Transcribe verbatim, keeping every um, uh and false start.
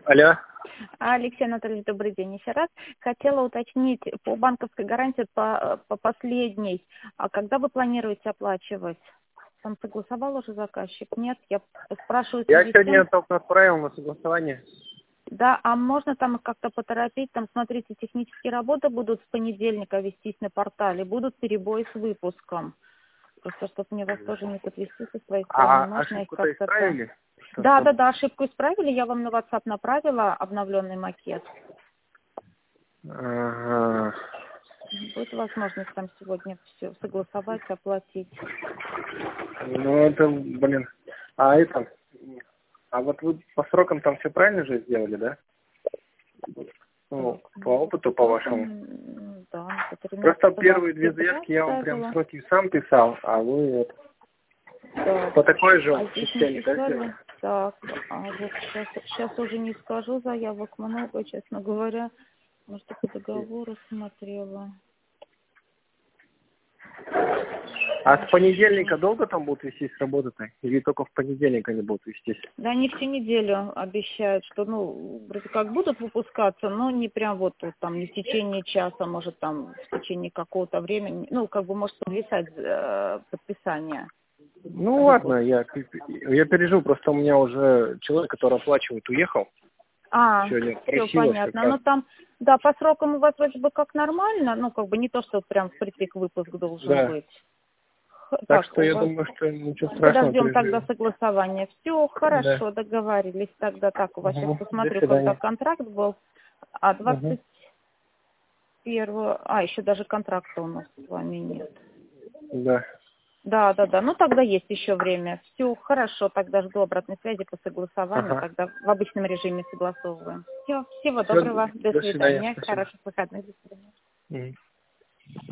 Алло. Алексей Анатольевич, добрый день еще раз. Хотела уточнить по банковской гарантии по, по последней. А когда вы планируете оплачивать? Там согласовал уже заказчик? Нет? Я спрашиваю. Я сегодня только отправил на согласование. Да, а можно там как-то поторопить? Там, смотрите, технические работы будут с понедельника вестись на портале, будут перебои с выпуском. Просто, чтобы мне вас тоже не подвести со своей стороны. А Можно их ошибку-то как-то... исправили? Да, да, да, ошибку исправили. Я вам на WhatsApp направила обновленный макет. Ага. Будет возможность там сегодня все согласовать, оплатить. Ну, это, блин. А это... А вот вы по срокам там все правильно же сделали, да? Ну, по опыту, по вашему. Да, по Просто первые две заявки я вам прям сроки сам писал, а вы это... Да. По такой же А здесь системе, не да, писали? сделали? Так, а вот сейчас, сейчас уже не скажу, заявок много, честно говоря. Может, по договору смотрела. А с понедельника долго там будут вестись работы-то? Или только в понедельник они будут вестись? Да, они всю неделю обещают, что, ну, вроде как будут выпускаться, но не прям вот тут, там, не в течение часа, может, там, в течение какого-то времени, ну, как бы, может подвисать э, подписание. Ну, ладно, я, я пережил, просто у меня уже человек, который оплачивает, уехал. А, Сегодня все просилось понятно. как раз. Ну, там, да, по срокам у вас вроде бы как нормально, ну, как бы не то, что прям впритык выпуск должен Да. быть. Так, Так, что у я вас... думаю, что ничего страшного. Подождем тогда переживем. согласование. Все, хорошо, Да. договорились. Тогда так, у вас сейчас Угу. До посмотрю, когда свидания. контракт был. А Угу. двадцать первого... А, еще даже контракта у нас с вами нет. Да. Да, да, да. Ну, тогда есть еще время. Все, хорошо, тогда жду обратной связи по согласованию. Ага. Тогда в обычном режиме согласовываем. Все, всего Всё, доброго. До до свидания. свидания. Спасибо. Хороших выходных. До свидания. Мгм.